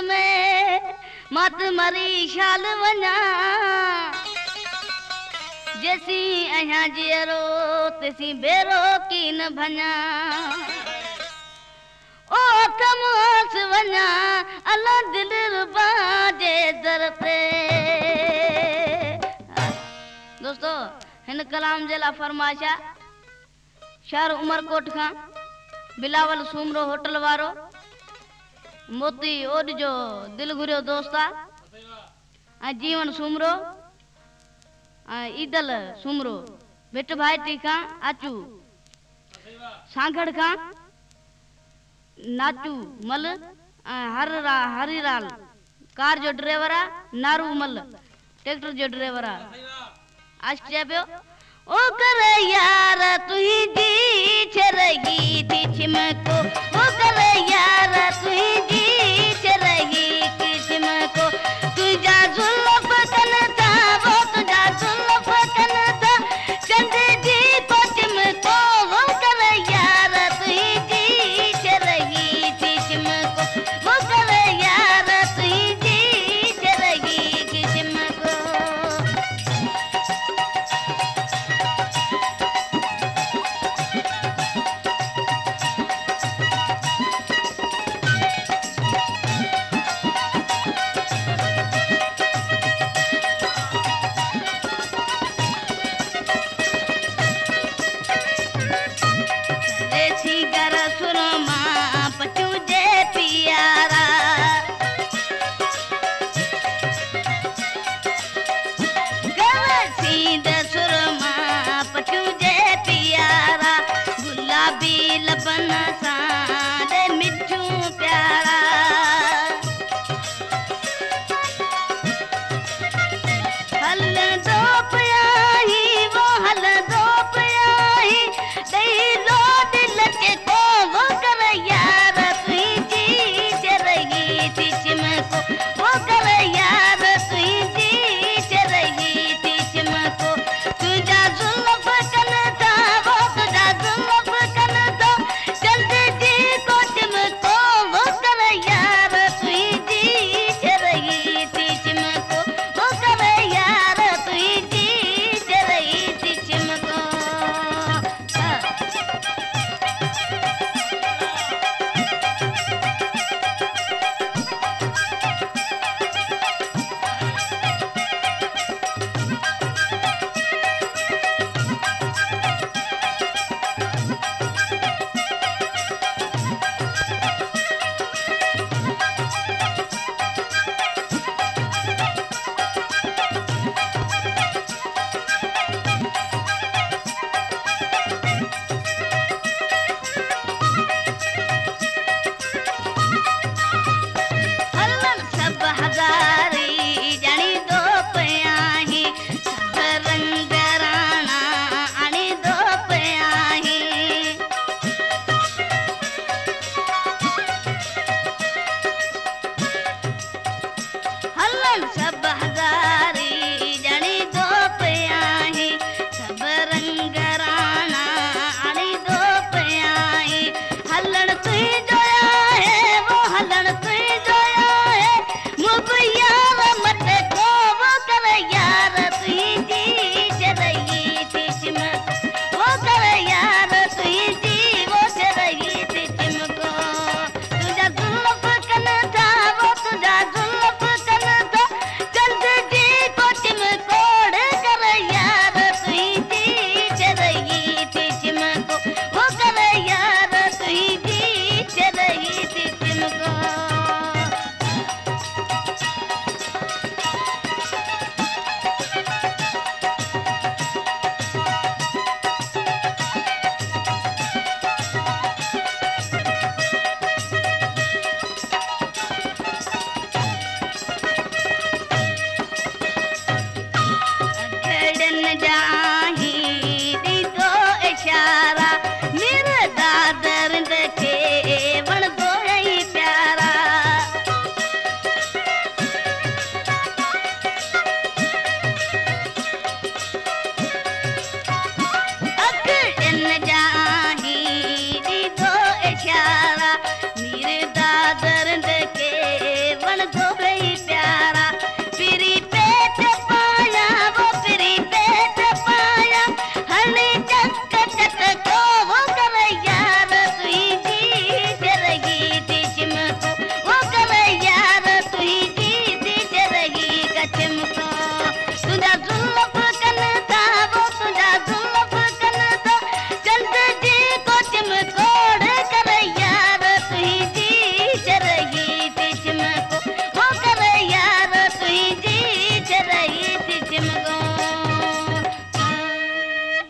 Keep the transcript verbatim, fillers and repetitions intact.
में मत मरी शाल वना जैसी अहा जेरो तेसी बेरो की न भना ओ कमास वना अल्लाह दिल रुबा जे दर पे। दोस्तों हिन कलाम जे ला फरमाशा शहर उमरकोट खां बिलावल सूमरो होटल वारो मोती ओड जो दिल घुरियो दोस्त आ जीवन सूमरो ईदल सूमरो भिट भाईटी खां आचू सांगड़ खां नाचू मल हररा हरीलाल कार जो ड्राइवर आ नारू मल ट्रैक्टर जो ड्राइवर आ आज क्या पियो ओ कर यार तुही जी छरगी थी छिमको ओ कर यार तुही जी छरगी थी छिमको तुझा जुल्फ कनता वो तुझा जुल्फ कनता चंद जी पचम को वो कर यार तुही जी छरगी थी छिमको वो कर यार तुही जी छरगी थी छिमको। गुलाबी लबन सा मिठू प्यारा